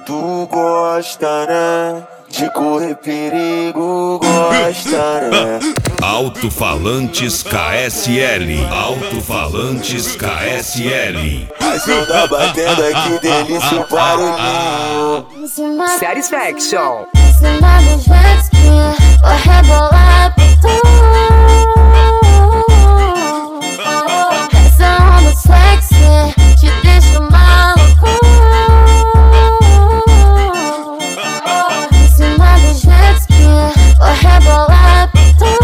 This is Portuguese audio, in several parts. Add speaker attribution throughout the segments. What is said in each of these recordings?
Speaker 1: Tu gosta, né? De correr perigo, gosta, né?
Speaker 2: Alto-falantes KSL. Alto-falantes KSL.
Speaker 1: A som tá batendo aqui, delícia o barulhinho.
Speaker 3: Satisfaction.
Speaker 4: Cima do jet ski, vou rebolar por tu. Essa onda sexy te deixa maluco. Cima do jet ski, vou rebolar por tu.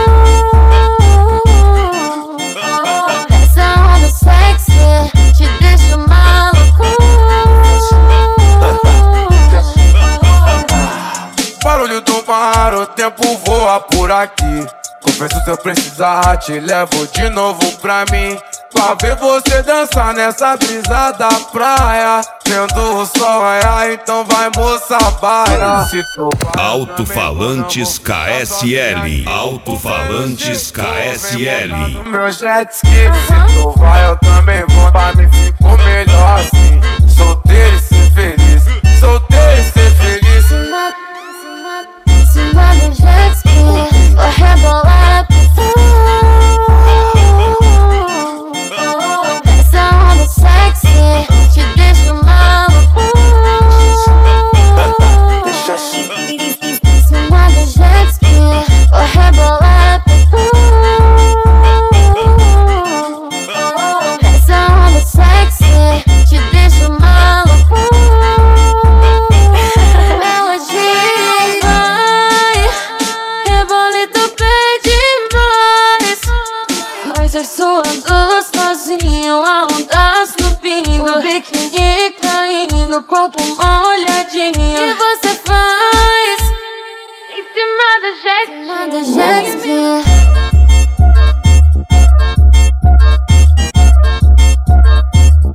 Speaker 4: Essa onda sexy te deixa maluco.
Speaker 5: Barulho do mar, o tempo voa por aqui. Confesso, se eu precisar, te levo de novo pra mim. Pra ver você dançar nessa brisa da praia. Vendo o sol raiar, então vai, moça, baila.
Speaker 2: Alto-falantes KSL. Alto-falantes KSL.
Speaker 5: No meu jet ski, se tu vai, eu também vou. Pra mim ficou melhor assim. Solteiro e ser feliz. Solteiro e ser feliz.
Speaker 4: Cima do jet ski, vou rebolar por tu. Essa onda sexy te deixa maluco.
Speaker 1: Deixa assim.
Speaker 4: Cima do jet ski, vou rebolar por tu. Essa onda sexy te deixa maluco. Suando sozinho, a onda subindo, o biquíni caindo, corpo molhadinho. O que você faz em cima do jet ski?